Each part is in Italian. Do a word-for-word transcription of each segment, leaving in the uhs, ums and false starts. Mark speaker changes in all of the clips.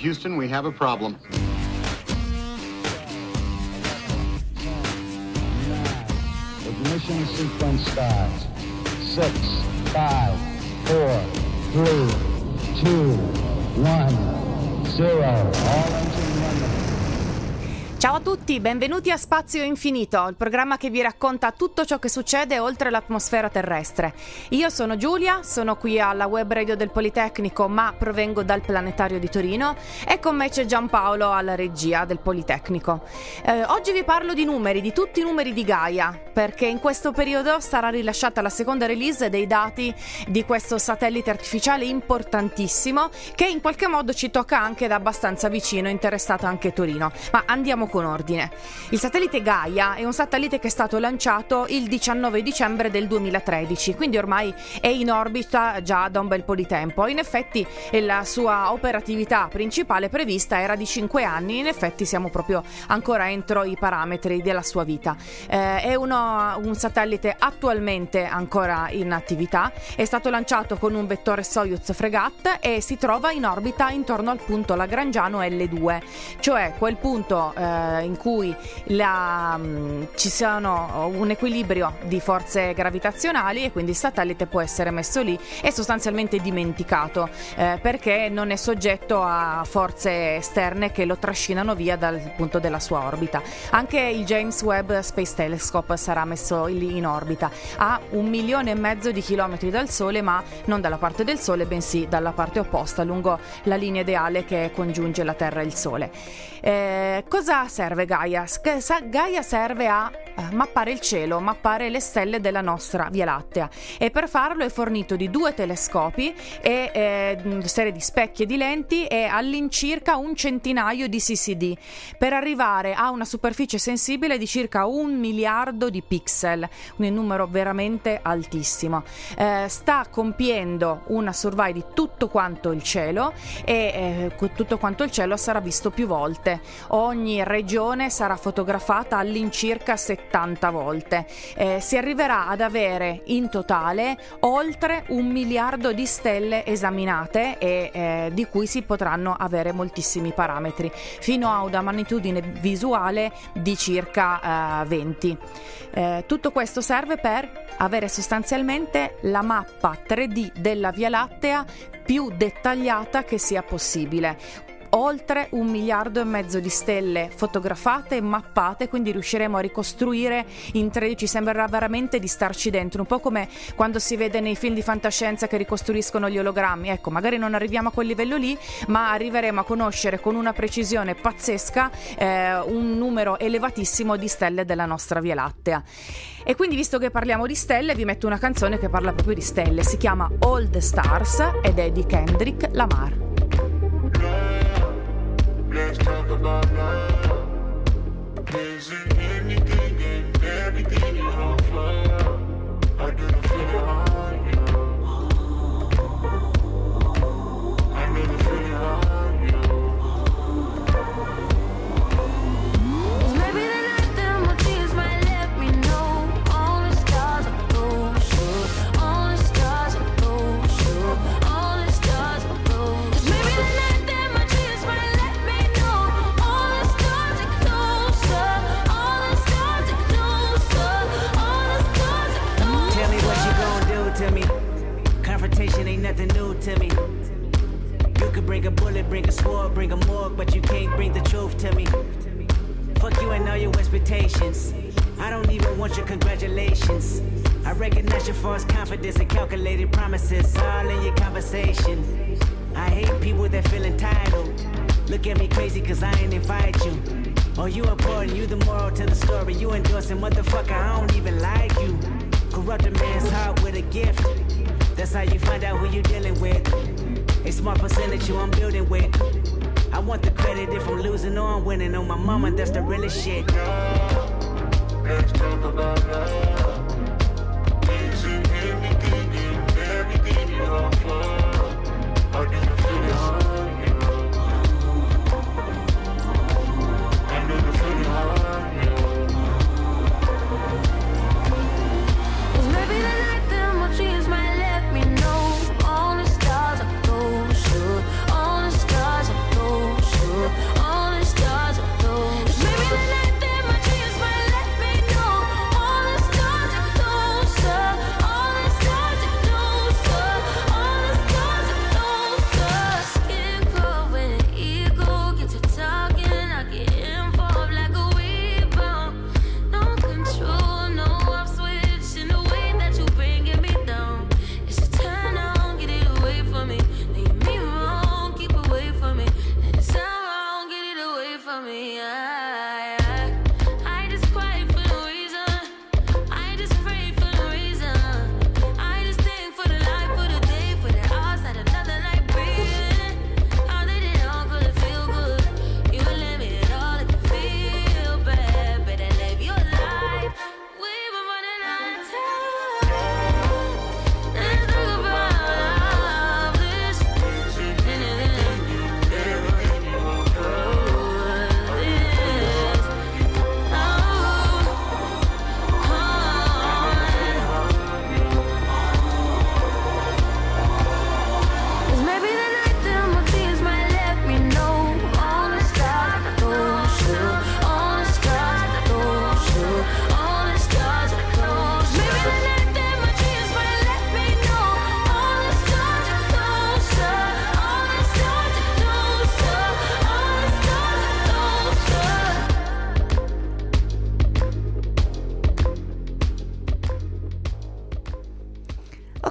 Speaker 1: Houston, we have a problem.
Speaker 2: Ignition sequence starts. Six, five, four, three, two, one, zero. All engine running.
Speaker 3: Ciao a tutti, benvenuti a Spazio Infinito, il programma che vi racconta tutto ciò che succede oltre l'atmosfera terrestre. Io sono Giulia, sono qui alla web radio del Politecnico, ma provengo dal Planetario di Torino, e con me c'è Giampaolo alla regia del Politecnico. Eh, oggi vi parlo di numeri, di tutti i numeri di Gaia, perché in questo periodo sarà rilasciata la seconda release dei dati di questo satellite artificiale importantissimo, che in qualche modo ci tocca anche da abbastanza vicino, interessato anche Torino. Ma andiamo con ordine. Il satellite Gaia è un satellite che è stato lanciato il diciannove dicembre del duemilatredici, quindi ormai è in orbita già da un bel po' di tempo. In effetti la sua operatività principale prevista era di cinque anni, in effetti siamo proprio ancora entro i parametri della sua vita. Eh, è uno, un satellite attualmente ancora in attività, è stato lanciato con un vettore Soyuz Fregat e si trova in orbita intorno al punto lagrangiano L due, cioè quel punto eh, in cui la, mh, ci sono un equilibrio di forze gravitazionali, e quindi il satellite può essere messo lì e sostanzialmente dimenticato eh, perché non è soggetto a forze esterne che lo trascinano via dal punto della sua orbita. Anche il James Webb Space Telescope sarà messo lì in orbita a un milione e mezzo di chilometri dal Sole, ma non dalla parte del Sole, bensì dalla parte opposta, lungo la linea ideale che congiunge la Terra e il Sole. Eh, cosa serve Gaia? Gaia serve a mappare il cielo, mappare le stelle della nostra Via Lattea, e per farlo è fornito di due telescopi e eh, una serie di specchi e di lenti e all'incirca un centinaio di C C D per arrivare a una superficie sensibile di circa un miliardo di pixel, un numero veramente altissimo. Eh, sta compiendo una survey di tutto quanto il cielo e eh, tutto quanto il cielo sarà visto più volte. Ogni regione sarà fotografata all'incirca settanta volte. Eh, si arriverà ad avere in totale oltre un miliardo di stelle esaminate e eh, di cui si potranno avere moltissimi parametri, fino a una magnitudine visuale di circa eh, venti. Eh, tutto questo serve per avere sostanzialmente la mappa tre D della Via Lattea più dettagliata che sia possibile. Oltre un miliardo e mezzo di stelle fotografate e mappate, quindi riusciremo a ricostruire in tre D. Ci sembrerà veramente di starci dentro, un po' come quando si vede nei film di fantascienza che ricostruiscono gli ologrammi. Ecco, magari non arriviamo a quel livello lì, ma arriveremo a conoscere con una precisione pazzesca eh, un numero elevatissimo di stelle della nostra Via Lattea. E quindi, visto che parliamo di stelle, vi metto una canzone che parla proprio di stelle. Si chiama All the Stars ed è di Kendrick Lamar.
Speaker 4: Let's talk about love. Is it anything and everything you offer? I didn't feel it on you. I didn't feel it on you.
Speaker 5: Maybe the night that my tears might let me know. All the stars are close, all the stars are close, all the stars are close. Maybe the night that my tears might let me know. All the stars are closer, all the stars are closer, all the stars are closer.
Speaker 6: Tell me what you gon' do to me. Confrontation ain't nothing new to me. You could bring a bullet, bring a sword, bring a morgue, but you can't bring the truth to me. Fuck you and all your expectations. I don't even want your congratulations. I recognize your false confidence and calculated promises all in your conversation. I hate people that feel entitled. Look at me crazy cause I ain't invite you. Oh, you important, you the moral to the story. You endorsing, motherfucker, I don't even like you. Corrupt a man's heart with a gift. That's how you find out who you dealing with. A small percentage you I'm building with. I want the credit if I'm losing or I'm winning. On my mama, that's the realest shit.
Speaker 4: Let's talk about love. Is it anything and everything you offer? I didn't feel it on you. I didn't feel it on you.
Speaker 5: Maybe the night that my dreams might let me know. All the stars are close, all the stars are close.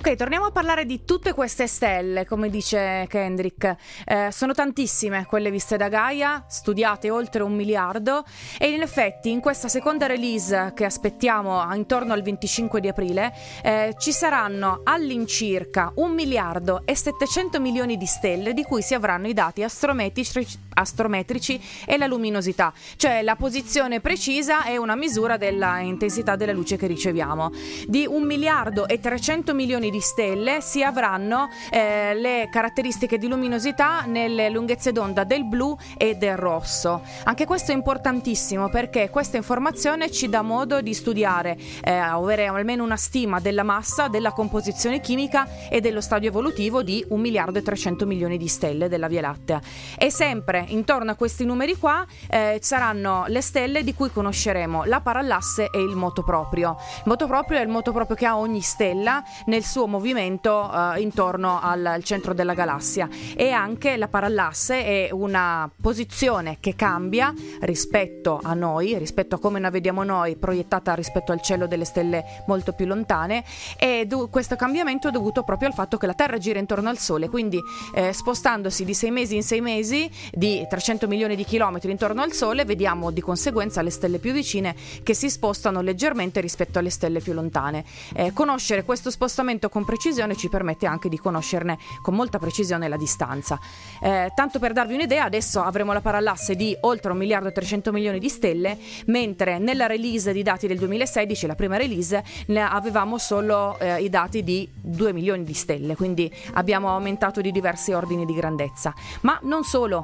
Speaker 3: Ok, torniamo a parlare di tutte queste stelle, come dice Kendrick. Eh, sono tantissime quelle viste da Gaia, studiate oltre un miliardo, e in effetti in questa seconda release che aspettiamo intorno al venticinque di aprile eh, ci saranno all'incirca un miliardo e settecento milioni di stelle, di cui si avranno i dati astrometrici, astrometrici e la luminosità, cioè la posizione precisa e una misura della intensità della luce che riceviamo. Di un miliardo e trecento milioni di stelle si avranno eh, le caratteristiche di luminosità nelle lunghezze d'onda del blu e del rosso. Anche questo è importantissimo, perché questa informazione ci dà modo di studiare, eh, avere almeno una stima della massa, della composizione chimica e dello stadio evolutivo di un miliardo e trecento milioni di stelle della Via Lattea. E sempre intorno a questi numeri qua eh, saranno le stelle di cui conosceremo la parallasse e il moto proprio. Il moto proprio è il moto proprio che ha ogni stella nel suo movimento eh, intorno al, al centro della galassia, e anche la parallasse è una posizione che cambia rispetto a noi, rispetto a come la vediamo noi, proiettata rispetto al cielo delle stelle molto più lontane, e du- questo cambiamento è dovuto proprio al fatto che la Terra gira intorno al Sole, quindi eh, spostandosi di sei mesi in sei mesi di trecento milioni di chilometri intorno al Sole, vediamo di conseguenza le stelle più vicine che si spostano leggermente rispetto alle stelle più lontane. Eh, conoscere questo spostamento con precisione ci permette anche di conoscerne con molta precisione la distanza. Eh, tanto per darvi un'idea, adesso avremo la parallasse di oltre un miliardo e trecento milioni di stelle, mentre nella release di dati del duemilasedici, la prima release, ne avevamo solo eh, i dati di due milioni di stelle, quindi abbiamo aumentato di diversi ordini di grandezza. Ma non solo,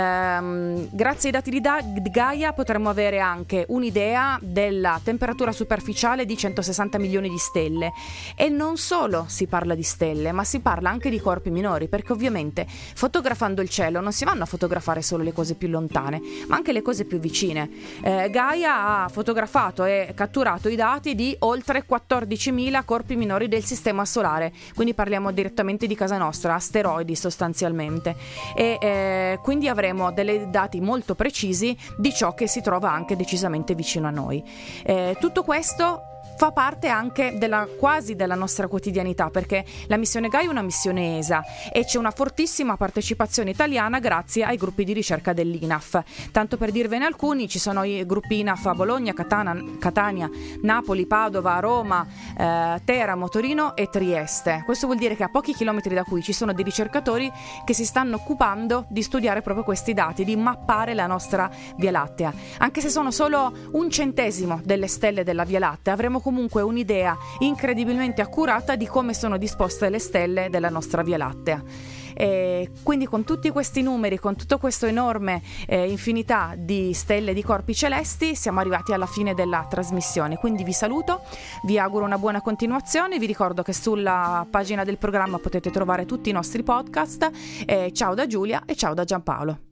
Speaker 3: ehm, grazie ai dati di, da- di Gaia potremmo avere anche un'idea della temperatura superficiale di centosessanta milioni di stelle. E non solo si parla di stelle, ma si parla anche di corpi minori, perché ovviamente fotografando il cielo non si vanno a fotografare solo le cose più lontane, ma anche le cose più vicine. eh, Gaia ha fotografato e catturato i dati di oltre quattordicimila corpi minori del sistema solare, quindi parliamo direttamente di casa nostra, asteroidi sostanzialmente, e eh, quindi avremo dei dati molto precisi di ciò che si trova anche decisamente vicino a noi. Eh, tutto questo fa parte anche della quasi della nostra quotidianità, perché la missione Gaia è una missione E S A e c'è una fortissima partecipazione italiana grazie ai gruppi di ricerca dell'I N A F. Tanto per dirvene alcuni, ci sono i gruppi I N A F a Bologna, Catana, Catania, Napoli, Padova, Roma, eh, Teramo, Torino e Trieste. Questo vuol dire che a pochi chilometri da qui ci sono dei ricercatori che si stanno occupando di studiare proprio questi dati, di mappare la nostra Via Lattea. Anche se sono solo un centesimo delle stelle della Via Lattea, avremo comunque un'idea incredibilmente accurata di come sono disposte le stelle della nostra Via Lattea. E quindi con tutti questi numeri, con tutto questo enorme eh, infinità di stelle, di corpi celesti, siamo arrivati alla fine della trasmissione. Quindi vi saluto, vi auguro una buona continuazione, vi ricordo che sulla pagina del programma potete trovare tutti i nostri podcast. Eh, ciao da Giulia e ciao da Giampaolo.